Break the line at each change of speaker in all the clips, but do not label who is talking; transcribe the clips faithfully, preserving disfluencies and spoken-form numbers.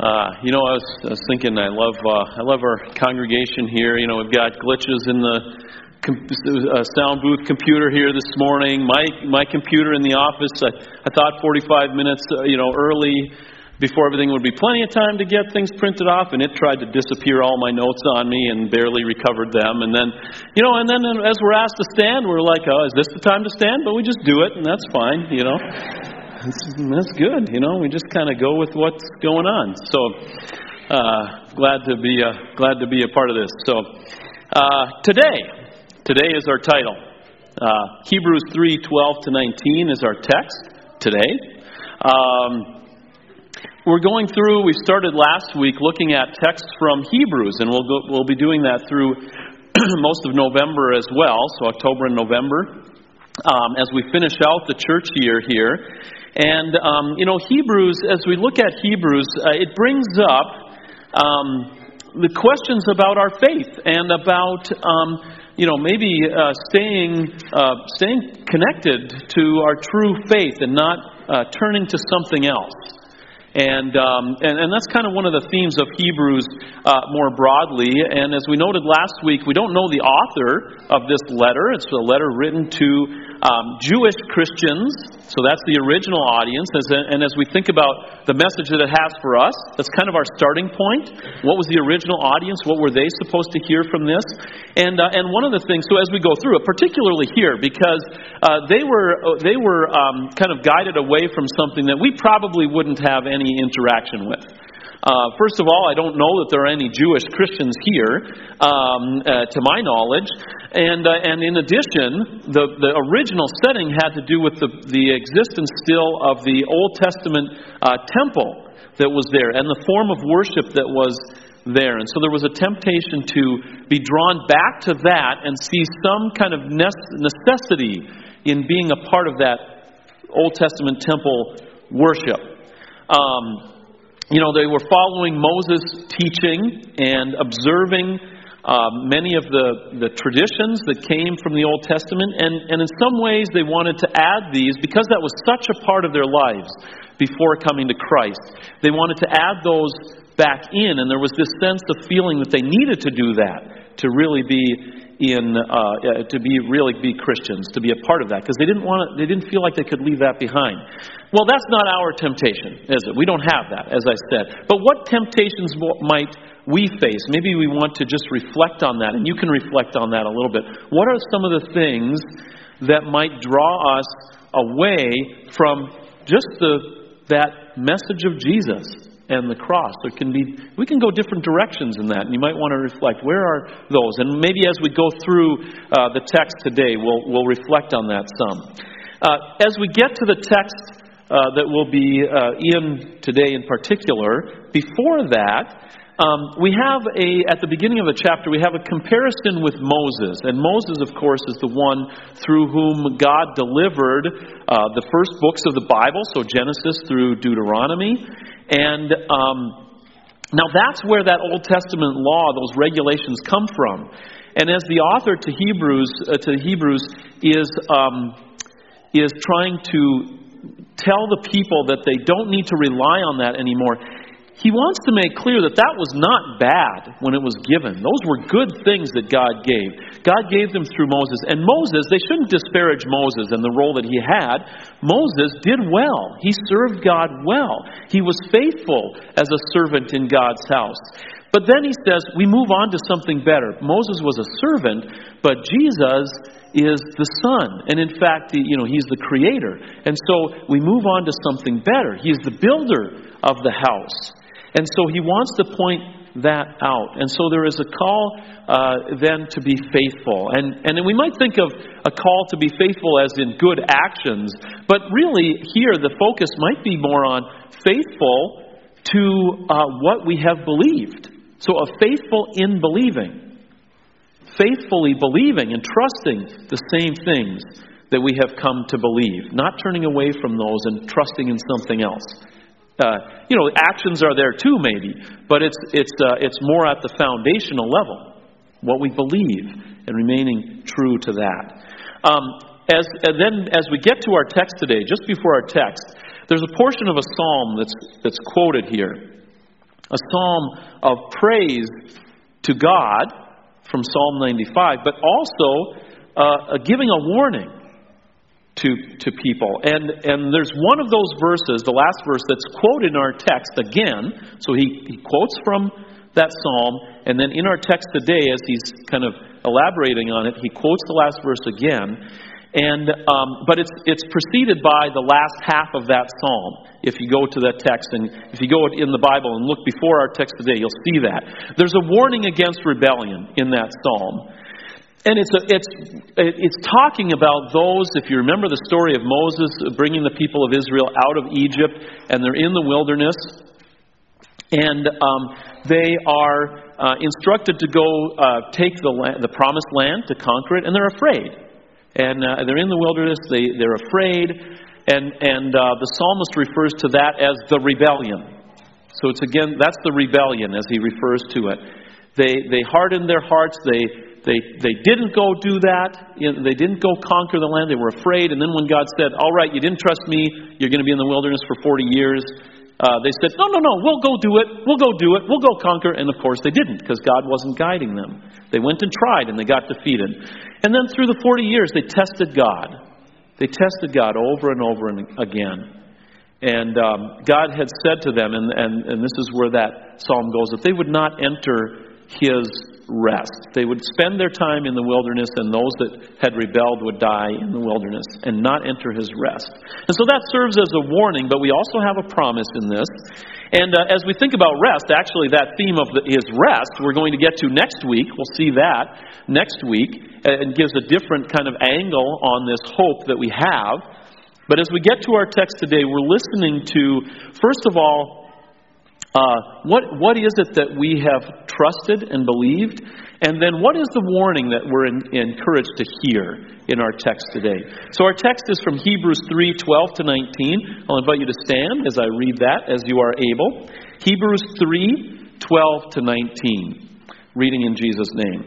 Uh, you know, I was, I was thinking, I love, uh, I love our congregation here. You know, we've got glitches in the com- uh, sound booth computer here this morning. My my computer in the office, I, I thought forty-five minutes, uh, you know, early before everything would be plenty of time to get things printed off, and it tried to disappear all my notes on me and barely recovered them. And then, you know, and then as we're asked to stand, we're like, oh, is this the time to stand? But we just do it, and that's fine, you know. That's good, you know. We just kind of go with what's going on. So uh, glad to be uh, glad to be a part of this. So uh, today, today is our title. Uh, Hebrews three twelve to nineteen is our text today. Um, we're going through. We started last week looking at texts from Hebrews, and we'll go, we'll be doing that through most of November as well. So October and November, um, as we finish out the church year here. And, um, you know, Hebrews, as we look at Hebrews, uh, it brings up um, the questions about our faith and about, um, you know, maybe uh, staying uh, staying connected to our true faith and not uh, turning to something else. And, um, and and that's kind of one of the themes of Hebrews uh, more broadly. And as we noted last week, we don't know the author of this letter. It's a letter written to um, Jewish Christians. So that's the original audience. As, and as we think about the message that it has for us, that's kind of our starting point. What was the original audience? What were they supposed to hear from this? And uh, and one of the things, so as we go through it, particularly here, because uh, they were they were um, kind of guided away from something that we probably wouldn't have any interaction with. Uh, first of all, I don't know that there are any Jewish Christians here, um, uh, to my knowledge. And uh, and in addition, the, the original setting had to do with the, the existence still of the Old Testament uh, temple that was there and the form of worship that was there. And so there was a temptation to be drawn back to that and see some kind of necessity in being a part of that Old Testament temple worship. Um, you know, they were following Moses' teaching and observing uh, many of the, the traditions that came from the Old Testament. And, and in some ways they wanted to add these, because that was such a part of their lives before coming to Christ. They wanted to add those back in, and there was this sense of feeling that they needed to do that to really be in, uh, to be really be Christians, to be a part of that, because they didn't want to, they didn't feel like they could leave that behind. Well, that's not our temptation, is it? We don't have that, as I said. But what temptations might we face? Maybe we want to just reflect on that, and you can reflect on that a little bit. What are some of the things that might draw us away from just the that message of Jesus and the cross? There can be, we can go different directions in that, and you might want to reflect, where are those? And maybe as we go through uh, the text today, we'll we'll reflect on that some. Uh, as we get to the text uh, that will be uh, in today in particular, before that, um, we have a, at the beginning of the chapter, we have a comparison with Moses. And Moses, of course, is the one through whom God delivered uh, the first books of the Bible, so Genesis through Deuteronomy. And um, now that's where that Old Testament law, those regulations come from. And as the author to Hebrews, uh, to Hebrews is um, is trying to tell the people that they don't need to rely on that anymore, he wants to make clear that that was not bad when it was given. Those were good things that God gave. God gave them through Moses. And Moses, they shouldn't disparage Moses and the role that he had. Moses did well. He served God well. He was faithful as a servant in God's house. But then he says, we move on to something better. Moses was a servant, but Jesus is the Son. And in fact, you know, he's the creator. And so we move on to something better. He's the builder of the house. And so he wants to point that out. And so there is a call uh, then to be faithful. And, and then we might think of a call to be faithful as in good actions. But really here the focus might be more on faithful to uh, what we have believed. So a faithful in believing. Faithfully believing and trusting the same things that we have come to believe. Not turning away from those and trusting in something else. Uh, you know, actions are there too, maybe, but it's it's uh, it's more at the foundational level, what we believe, and remaining true to that. Um, as and then, as we get to our text today, just before our text, there's a portion of a psalm that's that's quoted here, A psalm of praise to God from Psalm ninety-five, but also uh, giving a warning to to people. And and there's one of those verses, the last verse, that's quoted in our text again. So he, he quotes from that psalm, and then in our text today, as he's kind of elaborating on it, he quotes the last verse again. And um, but it's it's preceded by the last half of that psalm. If you go to that text, and if you go in the Bible and look before our text today, you'll see that there's a warning against rebellion in that psalm. And it's a, it's it's talking about those. If you remember the story of Moses bringing the people of Israel out of Egypt, and they're in the wilderness, and um, they are uh, instructed to go uh, take the land, the promised land, to conquer it, and they're afraid. And uh, they're in the wilderness. They they're afraid, and and uh, the psalmist refers to that as the rebellion. So it's again that's the rebellion as he refers to it. They they hardened their hearts. They They they didn't go do that. You know, they didn't go conquer the land. They were afraid. And then when God said, all right, you didn't trust me. You're going to be in the wilderness for forty years. Uh, they said, no, no, no, we'll go do it. We'll go do it. We'll go conquer. And of course they didn't, because God wasn't guiding them. They went and tried, and they got defeated. And then through the forty years, they tested God. They tested God over and over and again. And um, God had said to them, and, and, and this is where that psalm goes, that they would not enter His rest. They would spend their time in the wilderness, and those that had rebelled would die in the wilderness and not enter His rest. And so that serves as a warning, but we also have a promise in this. And uh, as we think about rest, actually that theme of the, His rest, we're going to get to next week. We'll see that next week, and gives a different kind of angle on this hope that we have. But as we get to our text today, we're listening to, first of all, Uh, what what is it that we have trusted and believed? And then what is the warning that we're in, encouraged to hear in our text today? So our text is from Hebrews three, twelve to nineteen. I'll invite you to stand as I read that as you are able. Hebrews three, twelve to nineteen. Reading in Jesus' name.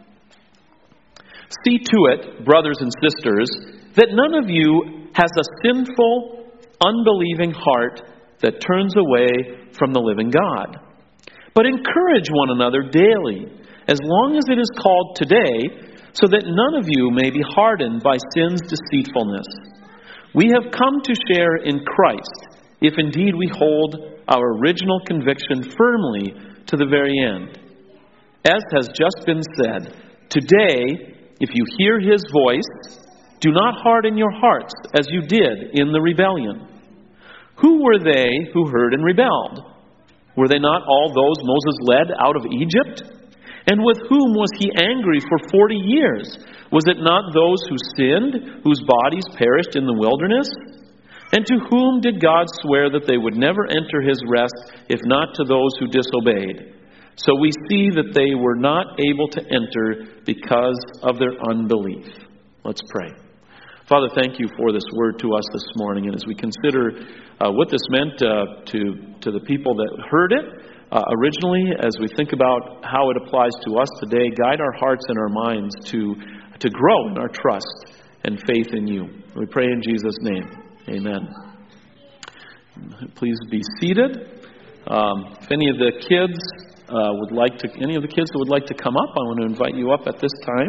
See to it, brothers and sisters, that none of you has a sinful, unbelieving heart that turns away from the living God. But encourage one another daily, as long as it is called today, so that none of you may be hardened by sin's deceitfulness. We have come to share in Christ, if indeed we hold our original conviction firmly to the very end. As has just been said, today, if you hear His voice, do not harden your hearts as you did in the rebellion. Who were they who heard and rebelled? Were they not all those Moses led out of Egypt? And with whom was He angry for forty years? Was it not those who sinned, whose bodies perished in the wilderness? And to whom did God swear that they would never enter His rest, if not to those who disobeyed? So we see that they were not able to enter because of their unbelief. Let's pray. Father, thank you for this word to us this morning. And as we consider uh, what this meant uh, to, to the people that heard it uh, originally, as we think about how it applies to us today, guide our hearts and our minds to, to grow in our trust and faith in you. We pray in Jesus' name. Amen. Please be seated. Um, if any of the kids uh, would like to, any of the kids that would like to come up, I want to invite you up at this time.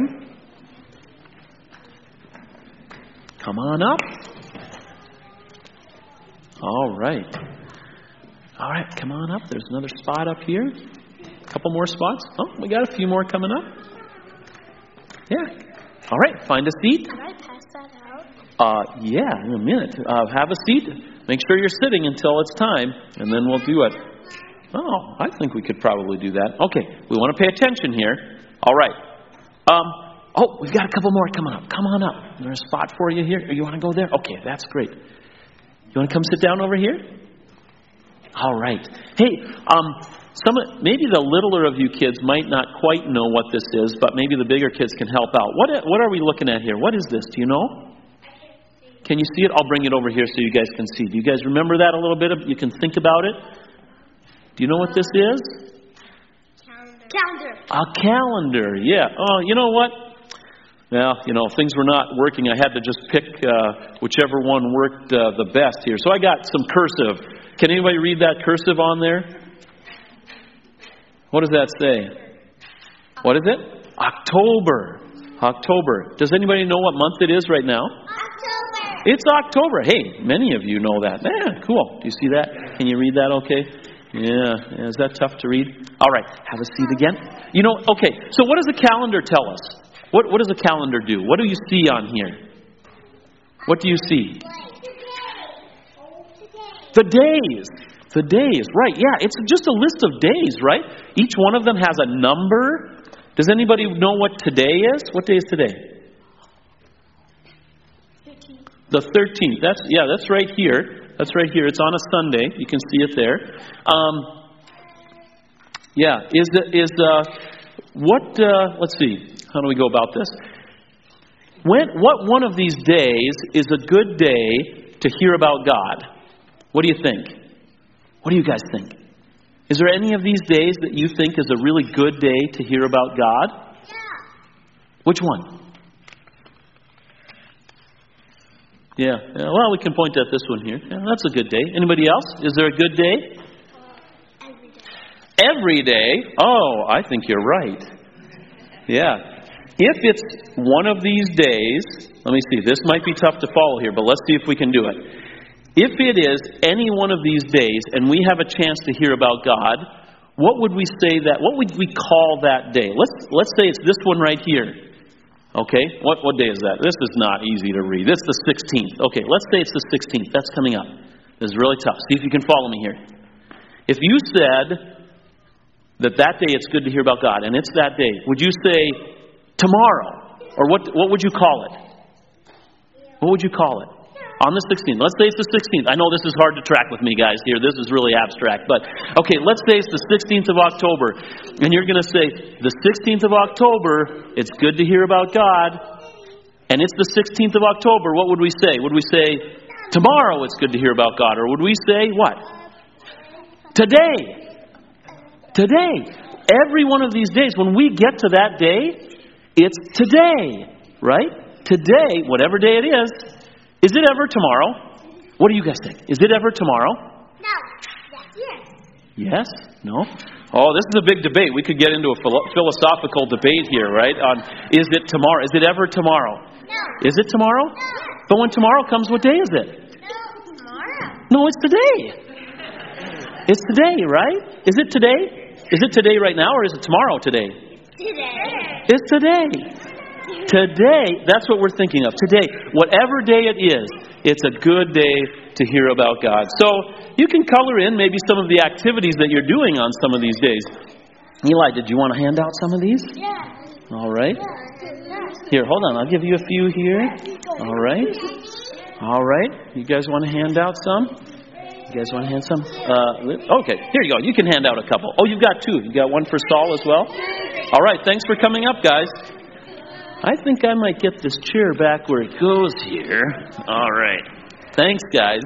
Come on up. All right. All right, come on up. There's another spot up here. A couple more spots. Oh, we got a few more coming up. Yeah. All right, find a seat.
Can I pass that out?
Uh, yeah, in a minute. Uh, have a seat. Make sure you're sitting until it's time, and then we'll do it. Oh, I think we could probably do that. Okay, we want to pay attention here. All right. Um, Oh, we've got a couple more coming up. Come on up. Is there a spot for you here? Or you want to go there? Okay, that's great. You want to come sit down over here? All right. Hey, um, some maybe the littler of you kids might not quite know what this is, but maybe the bigger kids can help out. What what are we looking at here? What is this? Do you know? Can you see it? I'll bring it over here so you guys can see. Do you guys remember that a little bit? You can think about it. Do you know what this is?
Calendar. Calendar.
A calendar. Yeah. Oh, you know what? Well, you know, things were not working. I had to just pick uh, whichever one worked uh, the best here. So I got some cursive. Can anybody read that cursive on there? What does that say? What is it? October. October. Does anybody know what month it is right now?
October.
It's October. Hey, many of you know that. Yeah, cool. Do you see that? Can you read that okay? Yeah. Is that tough to read? All right. Have a seat again. You know, okay. So what does the calendar tell us? What, what does the calendar do? What do you see on here? What do you see? The days. The days. Right. Yeah, it's just a list of days, right? Each one of them has a number. Does anybody know what today is? What day is today?
thirteenth.
The thirteenth. That's yeah, that's right here. That's right here. It's on a Sunday. You can see it there. Um, yeah, is is uh, what? Uh, let's see. How do we go about this? When what one of these days is a good day to hear about God? What do you think? What do you guys think? Is there any of these days that you think is a really good day to hear about God?
Yeah.
Which one? Yeah. yeah. Well, we can point at this one here. Yeah, that's a good day. Anybody else? Is there a good day?
Uh, every day.
Every day? Oh, I think you're right. Yeah. If it's one of these days, let me see. This might be tough to follow here, but let's see if we can do it. If it is any one of these days and we have a chance to hear about God, what would we say that, what would we call that day? Let's let's say it's this one right here. Okay? What what day is that? This is not easy to read. This is the sixteenth. Okay, let's say it's the sixteenth. That's coming up. This is really tough. See if you can follow me here. If you said that that day it's good to hear about God, and it's that day, would you say tomorrow? Or what what would you call it? What would you call it? On the sixteenth. Let's say it's the sixteenth. I know this is hard to track with me, guys, here. This is really abstract. But, okay, let's say it's the sixteenth of October. And you're going to say, the sixteenth of October, it's good to hear about God. And it's the sixteenth of October. What would we say? Would we say, tomorrow it's good to hear about God? Or would we say, what? Today. Today. Every one of these days, when we get to that day, it's today. Right? Today, whatever day it is. Is it ever tomorrow? What do you guys think? Is it ever tomorrow?
No. Yes.
Yes? No? Oh, this is a big debate. We could get into a philo- philosophical debate here, right? On is it tomorrow? Is it ever tomorrow?
No.
Is it tomorrow?
No.
But when tomorrow comes, what day is it?
No. Tomorrow.
No, it's today. It's today, right? Is it today? Is it today right now, or is it tomorrow today?
Today.
It's today. Today, that's what we're thinking of. Today, whatever day it is, it's a good day to hear about God. So you can color in maybe some of the activities that you're doing on some of these days. Eli, did you want to hand out some of these?
Yeah.
All right.
Yeah.
Here, hold on. I'll give you a few here. All right. All right. You guys want to hand out some? You guys want to hand some? Uh, okay. Here you go. You can hand out a couple. Oh, you've got two. You got one for Saul as well? All right. Thanks for coming up, guys. I think I might get this chair back where it goes here. All right. Thanks, guys.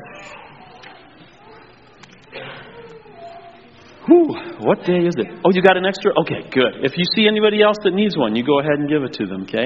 Whew, what day is it? Oh, you got an extra? Okay, good. If you see anybody else that needs one, you go ahead and give it to them, okay?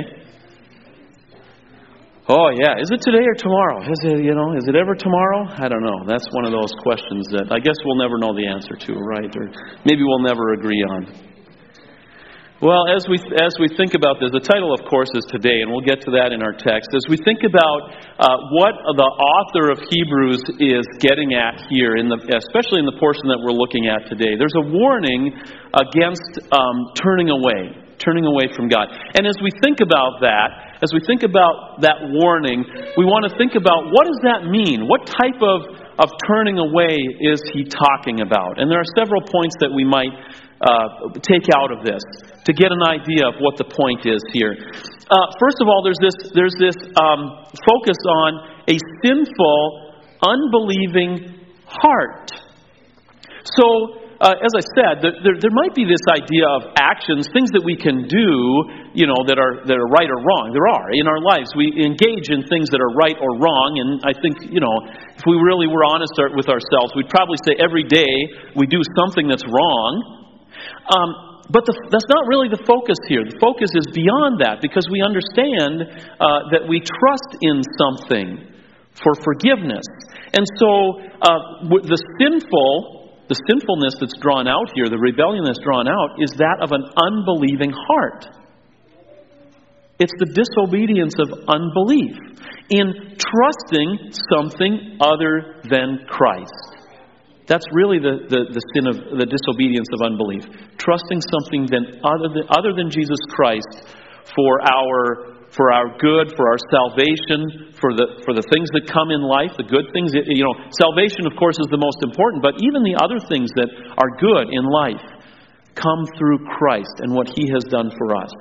Oh, yeah. Is it today or tomorrow? Is it, you know, is it ever tomorrow? I don't know. That's one of those questions that I guess we'll never know the answer to, right? Or maybe we'll never agree on. Well, as we as we think about this, the title, of course, is Today, and we'll get to that in our text. As we think about uh, what the author of Hebrews is getting at here, in the, especially in the portion that we're looking at today, there's a warning against um, turning away, turning away from God. And as we think about that, as we think about that warning, we want to think about what does that mean? What type of, of turning away is he talking about? And there are several points that we might uh, take out of this to get an idea of what the point is here. Uh, first of all, there's this there's this um, focus on a sinful, unbelieving heart. So, uh, as I said, there, there might be this idea of actions, things that we can do, you know, that are that are right or wrong. There are in our lives. We engage in things that are right or wrong, and I think, you know, if we really were honest with ourselves, we'd probably say every day we do something that's wrong. Um, but the, that's not really the focus here. The focus is beyond that, because we understand uh, that we trust in something for forgiveness. And so uh, the sinful the sinfulness that's drawn out here, the rebellion that's drawn out, is that of an unbelieving heart. It's the disobedience of unbelief in trusting something other than Christ. That's really the, the, the sin of the disobedience of unbelief. Trusting something than other than other than Jesus Christ for our for our good, for our salvation, for the for the things that come in life, the good things. You know, salvation, of course, is the most important, but even the other things that are good in life come through Christ and what He has done for us.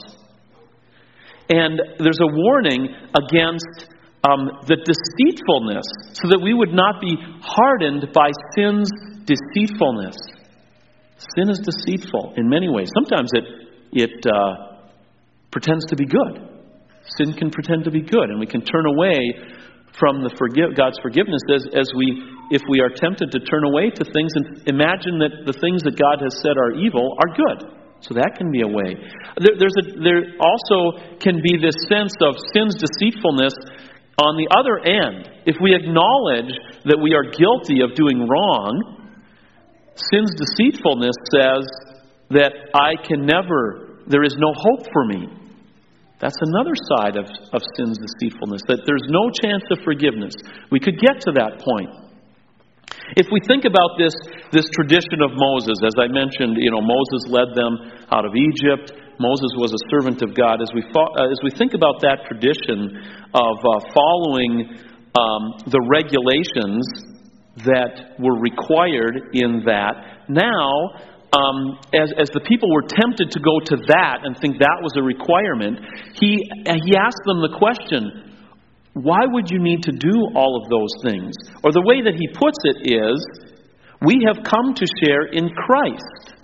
And there's a warning against um, the deceitfulness, so that we would not be hardened by sin's deceitfulness. Sin is deceitful in many ways. Sometimes it it uh, pretends to be good. Sin can pretend to be good, and we can turn away from the forgive, God's forgiveness as, as we, if we are tempted to turn away to things and imagine that the things that God has said are evil are good. So that can be a way. There, there's a, there also can be this sense of sin's deceitfulness on the other end. If we acknowledge that we are guilty of doing wrong, sin's deceitfulness says that I can never, there is no hope for me. That's another side of, of sin's deceitfulness, that there's no chance of forgiveness. We could get to that point. If we think about this, this tradition of Moses, as I mentioned, you know, Moses led them out of Egypt. Moses was a servant of God. As we fo- uh, as we think about that tradition of uh, following um, the regulations that were required in that, now, um, as as the people were tempted to go to that and think that was a requirement, he he asked them the question, why would you need to do all of those things? Or the way that he puts it is, we have come to share in Christ.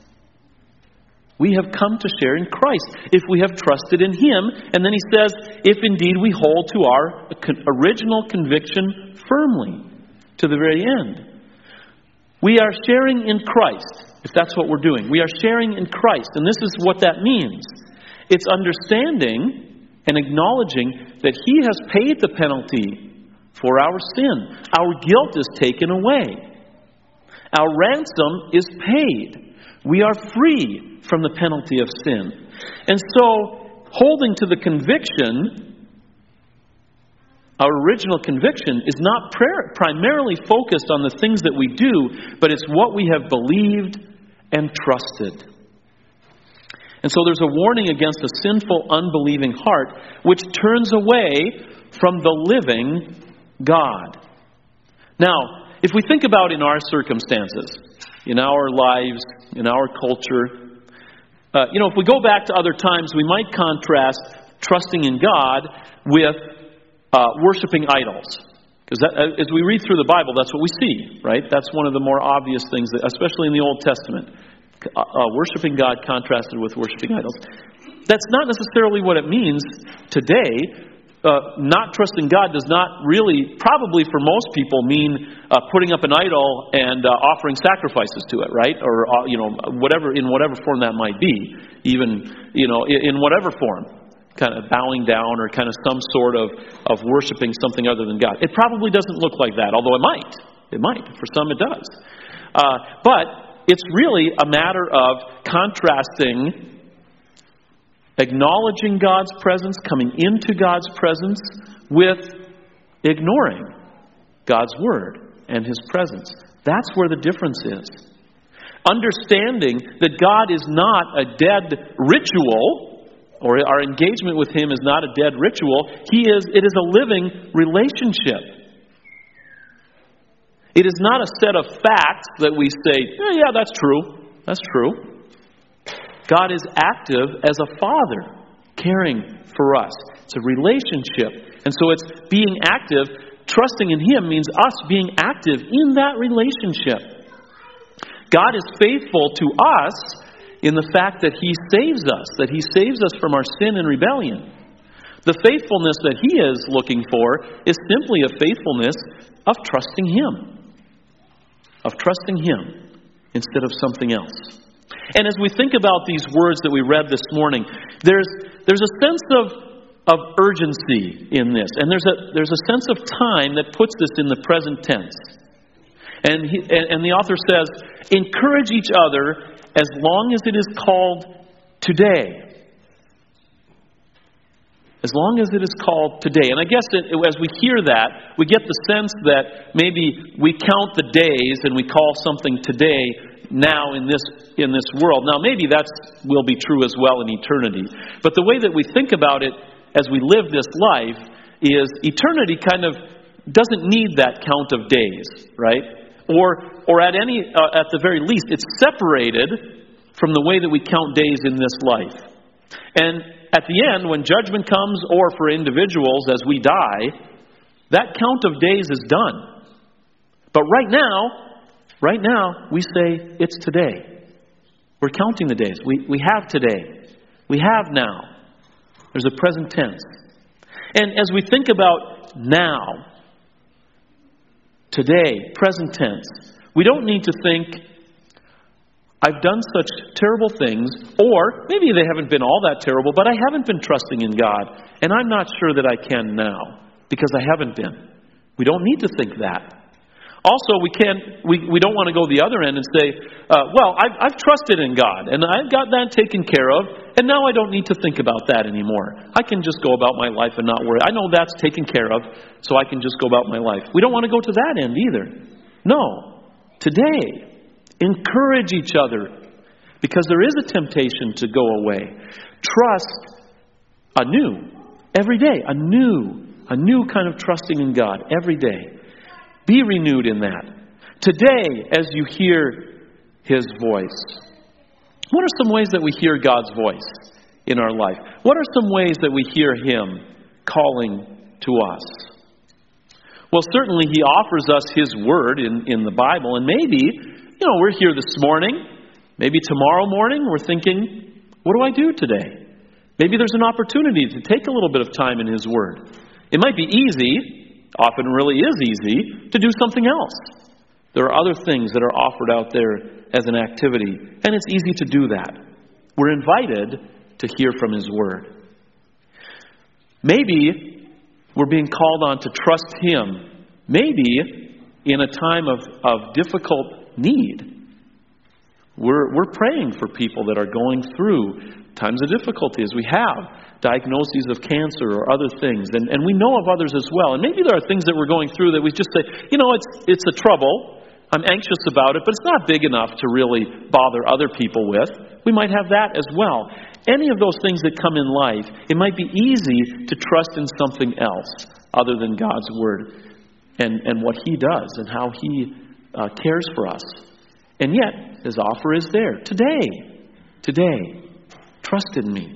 We have come to share in Christ if we have trusted in Him. And then he says, if indeed we hold to our original conviction firmly to the very end. We are sharing in Christ, if that's what we're doing. We are sharing in Christ. And this is what that means. It's understanding and acknowledging that He has paid the penalty for our sin. Our guilt is taken away. Our ransom is paid. We are free from the penalty of sin. And so, holding to the conviction, our original conviction is not prayer, primarily focused on the things that we do, but it's what we have believed and trusted. And so there's a warning against a sinful, unbelieving heart, which turns away from the living God. Now, if we think about in our circumstances, in our lives, in our culture, uh, you know, if we go back to other times, we might contrast trusting in God with uh, worshiping idols. Because as we read through the Bible, that's what we see, right? That's one of the more obvious things, that, especially in the Old Testament. Uh, uh, worshiping God contrasted with worshiping idols. That's not necessarily what it means today. Uh, not trusting God does not really, probably for most people, mean uh, putting up an idol and uh, offering sacrifices to it, right? Or uh, you know, whatever in whatever form that might be, even you know, in, in whatever form, kind of bowing down or kind of some sort of of worshiping something other than God. It probably doesn't look like that, although it might. It might. For some, it does. Uh, but it's really a matter of contrasting, acknowledging God's presence, coming into God's presence, with ignoring God's Word and His presence. That's where the difference is. Understanding that God is not a dead ritual, or our engagement with Him is not a dead ritual. He is, it is a living relationship. It is not a set of facts that we say, oh, yeah, that's true. That's true. God is active as a father, caring for us. It's a relationship. And so it's being active. Trusting in Him means us being active in that relationship. God is faithful to us in the fact that He saves us, that He saves us from our sin and rebellion. The faithfulness that He is looking for is simply a faithfulness of trusting Him. Of trusting Him instead of something else. And as we think about these words that we read this morning, there's there's a sense of of urgency in this, and there's a there's a sense of time that puts this in the present tense. And, he, and, and the author says, encourage each other as long as it is called today. As long as it is called today. And I guess that as we hear that, we get the sense that maybe we count the days and we call something today now in this in this world. Now maybe that will be true as well in eternity. But the way that we think about it as we live this life is eternity kind of doesn't need that count of days, right? Or or at any uh, at the very least, it's separated from the way that we count days in this life. And at the end, when judgment comes, or for individuals as we die, that count of days is done. But right now, right now, we say it's today. We're counting the days. We, we have today. We have now. There's a present tense. And as we think about now, today, present tense, we don't need to think, I've done such terrible things, or maybe they haven't been all that terrible, but I haven't been trusting in God, and I'm not sure that I can now, because I haven't been. We don't need to think that. Also, we can't. We, we don't want to go the other end and say, uh, well, I've, I've trusted in God, and I've got that taken care of, and now I don't need to think about that anymore. I can just go about my life and not worry. I know that's taken care of, so I can just go about my life. We don't want to go to that end either. No. Today, encourage each other, because there is a temptation to go away. Trust anew, every day, a new, a new kind of trusting in God every day. Be renewed in that. Today, as you hear His voice, what are some ways that we hear God's voice in our life? What are some ways that we hear Him calling to us? Well, certainly He offers us His Word in, in the Bible, and maybe, you know, we're here this morning. Maybe tomorrow morning we're thinking, what do I do today? Maybe there's an opportunity to take a little bit of time in His Word. It might be easy, often really is easy, to do something else. There are other things that are offered out there as an activity, and it's easy to do that. We're invited to hear from His Word. Maybe we're being called on to trust Him, maybe in a time of, of difficult need. We're, we're praying for people that are going through times of difficulty, as we have diagnoses of cancer or other things. And, and we know of others as well. And maybe there are things that we're going through that we just say, you know, it's it's a trouble. I'm anxious about it, but it's not big enough to really bother other people with. We might have that as well. Any of those things that come in life, it might be easy to trust in something else other than God's Word and, and what He does and how He uh, cares for us. And yet, His offer is there. Today, today, trust in me.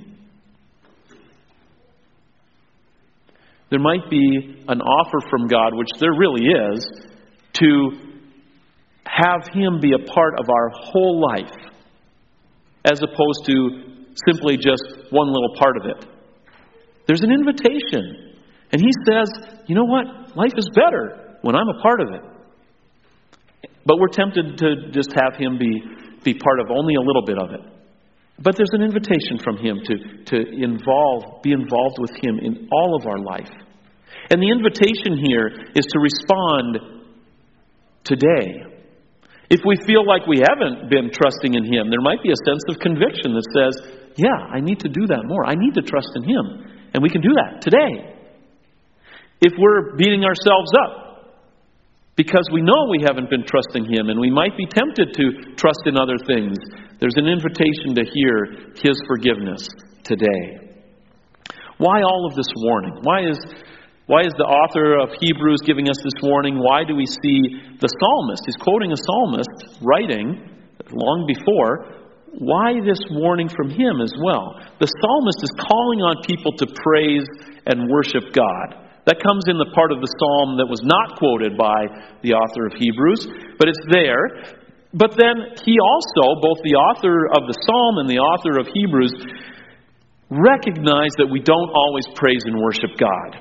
There might be an offer from God, which there really is, to have Him be a part of our whole life, as opposed to simply just one little part of it. There's an invitation. And He says, you know what? Life is better when I'm a part of it. But we're tempted to just have Him be, be part of only a little bit of it. But there's an invitation from Him to, to involve, be involved with Him in all of our life. And the invitation here is to respond today. If we feel like we haven't been trusting in Him, there might be a sense of conviction that says, yeah, I need to do that more. I need to trust in Him. And we can do that today. If we're beating ourselves up because we know we haven't been trusting Him and we might be tempted to trust in other things, there's an invitation to hear His forgiveness today. Why all of this warning? Why is why is the author of Hebrews giving us this warning? Why do we see the psalmist? He's quoting a psalmist writing long before. Why this warning from him as well? The psalmist is calling on people to praise and worship God. That comes in the part of the psalm that was not quoted by the author of Hebrews, but it's there. But then he also, both the author of the psalm and the author of Hebrews, recognize that we don't always praise and worship God.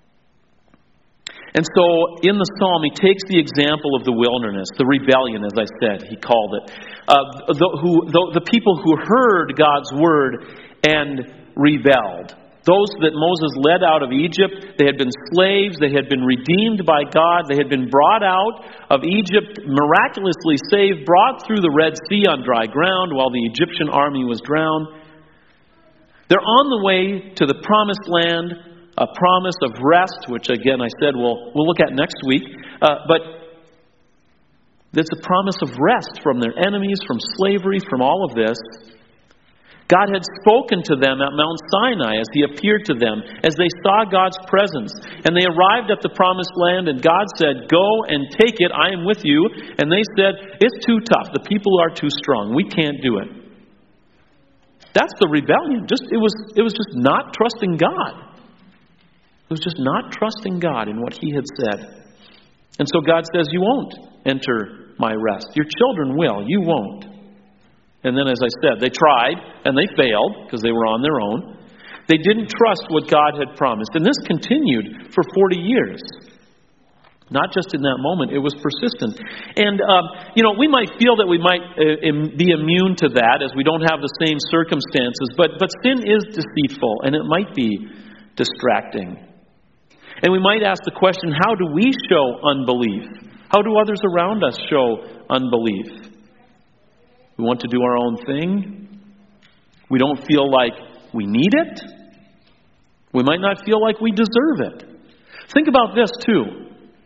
And so in the psalm, he takes the example of the wilderness, the rebellion, as I said, he called it. Uh, the, who, the, the people who heard God's word and rebelled. Those that Moses led out of Egypt, they had been slaves, they had been redeemed by God, they had been brought out of Egypt, miraculously saved, brought through the Red Sea on dry ground while the Egyptian army was drowned. They're on the way to the promised land, a promise of rest, which again I said we'll, we'll look at next week. Uh, but it's a promise of rest from their enemies, from slavery, from all of this. God had spoken to them at Mount Sinai as He appeared to them, as they saw God's presence. And they arrived at the promised land, and God said, "Go and take it, I am with you." And they said, "It's too tough. The people are too strong. We can't do it." That's the rebellion. Just it was it was just not trusting God. It was just not trusting God in what He had said. And so God says, "You won't enter my rest. Your children will. You won't." And then, as I said, they tried, and they failed, because they were on their own. They didn't trust what God had promised. And this continued for forty years. Not just in that moment, it was persistent. And, um, you know, we might feel that we might uh, im- be immune to that, as we don't have the same circumstances. But, but sin is deceitful, and it might be distracting. And we might ask the question, how do we show unbelief? How do others around us show unbelief? We want to do our own thing. We don't feel like we need it. We might not feel like we deserve it. Think about this too.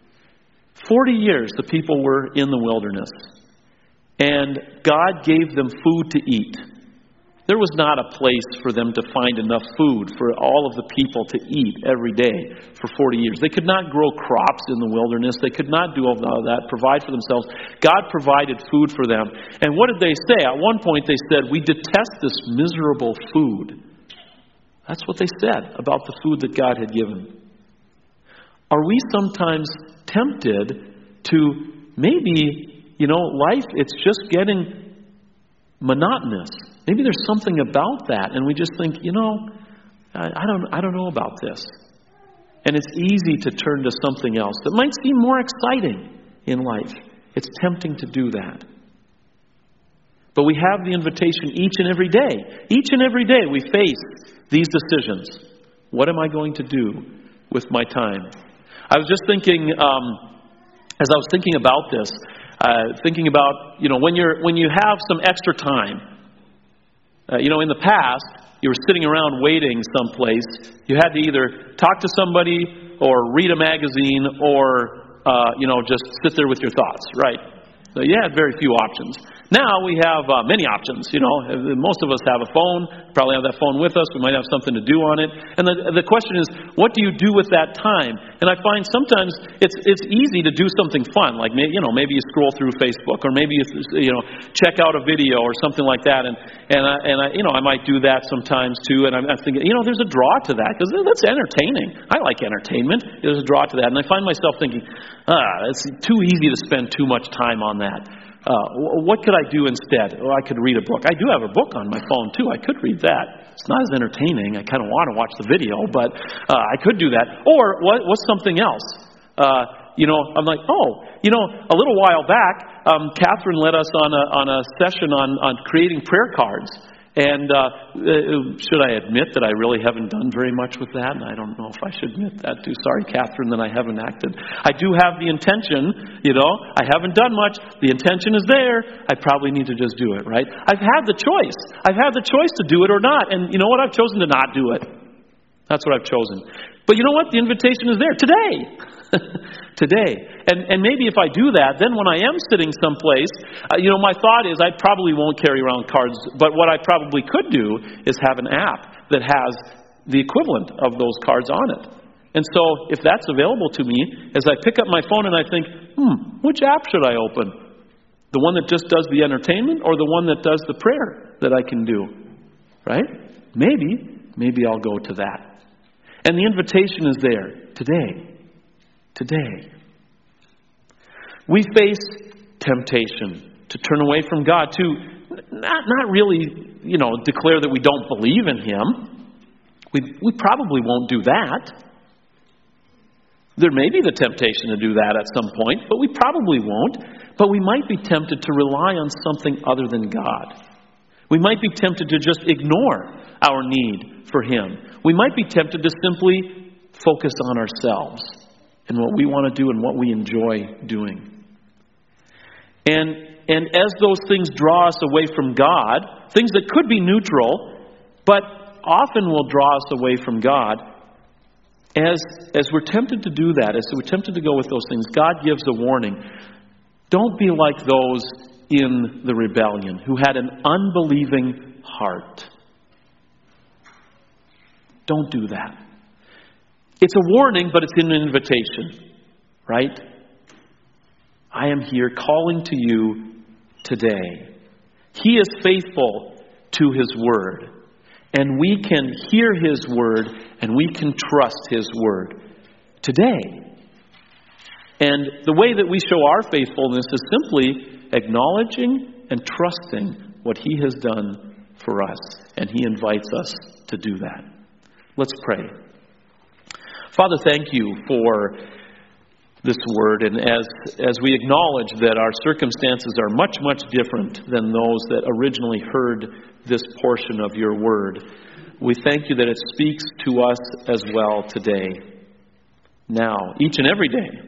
Forty years the people were in the wilderness. And God gave them food to eat. There was not a place for them to find enough food for all of the people to eat every day for forty years. They could not grow crops in the wilderness. They could not do all of that, provide for themselves. God provided food for them. And what did they say? At one point they said, "We detest this miserable food." That's what they said about the food that God had given. Are we sometimes tempted to maybe, you know, life, it's just getting monotonous. Maybe there's something about that, and we just think, you know, I, I don't, I don't know about this. And it's easy to turn to something else that might seem more exciting in life. It's tempting to do that. But we have the invitation each and every day. Each and every day we face these decisions. What am I going to do with my time? I was just thinking, um, as I was thinking about this, uh, thinking about, you know, when you're when you have some extra time. Uh, you know, in the past, you were sitting around waiting someplace. You had to either talk to somebody or read a magazine or, uh, you know, just sit there with your thoughts, right? So you had very few options. Now we have uh, many options, you know. Most of us have a phone, probably have that phone with us. We might have something to do on it. And the, the question is, what do you do with that time? And I find sometimes it's it's easy to do something fun, like, you know, maybe you scroll through Facebook, or maybe you, you know, check out a video or something like that. And and I, and I, you know, I might do that sometimes too. And I'm, I'm thinking, you know, there's a draw to that because that's entertaining. I like entertainment. There's a draw to that, and I find myself thinking, ah, it's too easy to spend too much time on that. Uh, what could I do instead? Oh, I could read a book. I do have a book on my phone too. I could read that. It's not as entertaining. I kind of want to watch the video, but uh, I could do that. Or what, what's something else? Uh, you know, I'm like, oh, you know, a little while back, um, Catherine led us on a on a session on on creating prayer cards. And uh, should I admit that I really haven't done very much with that? And I don't know if I should admit that too. Sorry, Catherine, that I haven't acted. I do have the intention, you know. I haven't done much. The intention is there. I probably need to just do it, right? I've had the choice. I've had the choice to do it or not. And you know what? I've chosen to not do it. That's what I've chosen. But you know what? The invitation is there today. Today. And and maybe if I do that, then when I am sitting someplace, uh, you know, my thought is I probably won't carry around cards. But what I probably could do is have an app that has the equivalent of those cards on it. And so if that's available to me, as I pick up my phone and I think, hmm, which app should I open? The one that just does the entertainment or the one that does the prayer that I can do? Right? Maybe, maybe I'll go to that. And the invitation is there today. Today. We face temptation to turn away from God, to not, not really, you know, declare that we don't believe in Him. We, we probably won't do that. There may be the temptation to do that at some point, but we probably won't. But we might be tempted to rely on something other than God. We might be tempted to just ignore our need for Him. We might be tempted to simply focus on ourselves and what we want to do and what we enjoy doing. And, and as those things draw us away from God, things that could be neutral, but often will draw us away from God, as, as we're tempted to do that, as we're tempted to go with those things, God gives a warning. Don't be like those in the rebellion who had an unbelieving heart. Don't do that. It's a warning, but it's an invitation, right? I am here calling to you today. He is faithful to His word, and we can hear His word, and we can trust His word today. And the way that we show our faithfulness is simply acknowledging and trusting what He has done for us, and He invites us to do that. Let's pray. Father, thank you for this word, and as as we acknowledge that our circumstances are much, much different than those that originally heard this portion of your word, we thank you that it speaks to us as well today, now, each and every day.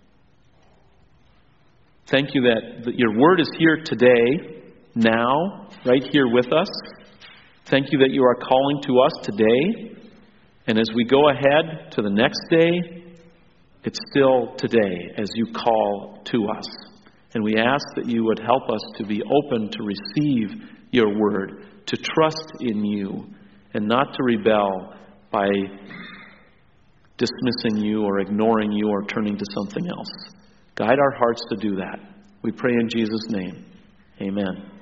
Thank you that, that your word is here today, now, right here with us. Thank you that you are calling to us today. And as we go ahead to the next day, it's still today as you call to us. And we ask that you would help us to be open to receive your word, to trust in you, and not to rebel by dismissing you or ignoring you or turning to something else. Guide our hearts to do that. We pray in Jesus' name. Amen.